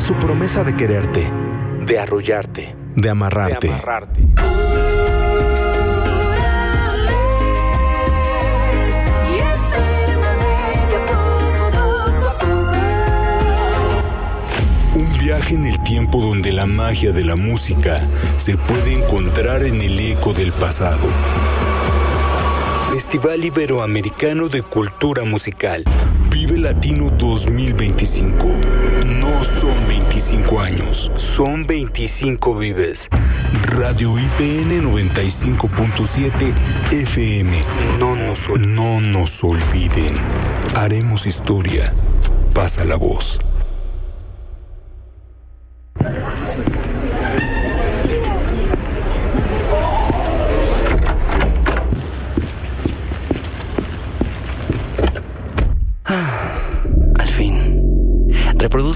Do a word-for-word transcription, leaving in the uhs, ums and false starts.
su promesa de quererte, de arrullarte, de amarrarte. De amarrarte. Un viaje en el tiempo donde la magia de la música se puede encontrar en el eco del pasado. Festival Iberoamericano de Cultura Musical. Vive Latino dos mil veinticinco. No son veinticinco años, son veinticinco vives. Radio I P N noventa y cinco punto siete F M. No nos, no nos olviden. Haremos historia. Pasa la voz.